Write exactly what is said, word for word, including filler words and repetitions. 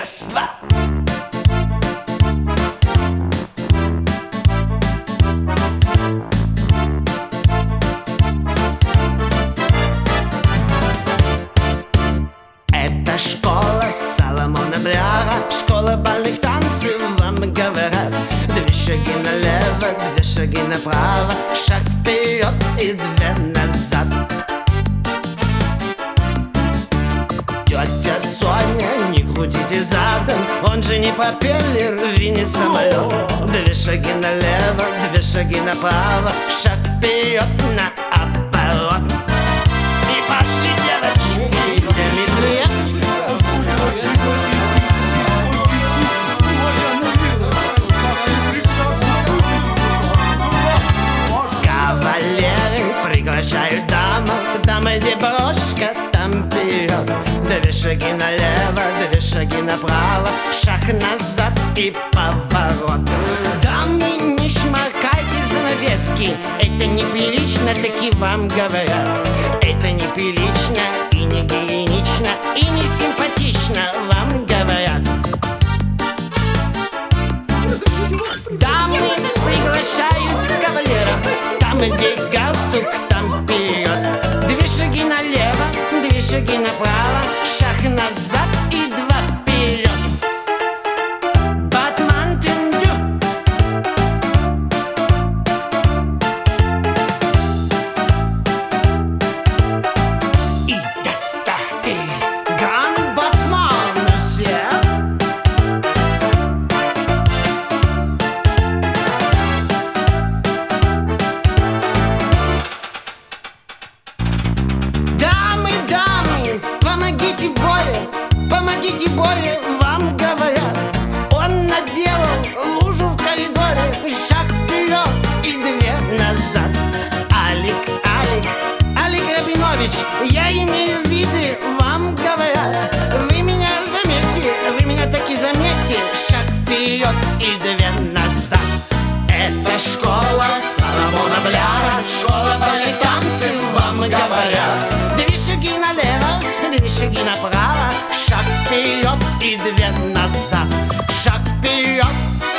Раз, два. Это школа Соломона Бляра, школа бальных танцев, вам говорят. Две шаги налево, две шаги направо, шаг вперед и две назад. Тетя Соня, не крутите задом, он же не пропеллер и не самолет. Две шаги налево, две шаги направо, шаг вперед на оборот. И пошли, девочки, Дмитрия. Кавалеры приглашают даму, дамы, где брошка, там вперед. Две шаги налево, две шаги направо, шаг назад и поворот. Дамы, не шмаркайте занавески, это неприлично, таки вам говорят. Это неприлично и не гигиенично, и не симпатично, вам говорят. Дамы приглашают кавалеров, там, где галстук, там вперед. Две шаги налево, две шаги направо, шаг назад и два вперед. Батмантин дю. И достати. Гранд батман, месье. Помогите Боре, помогите Боре, вам говорят. Он наделал лужу в коридоре, шаг вперед и две назад. Алик, Алик, Алик Рабинович, я имею виды, вам говорят. Вы меня заметьте, вы меня таки заметьте, шаг вперед и две назад. Это школа Соломона Бляра, школа бальных танцев, вам говорят. Две шаги налево, две шаги направо, шаг вперед и две назад. Шаг вперед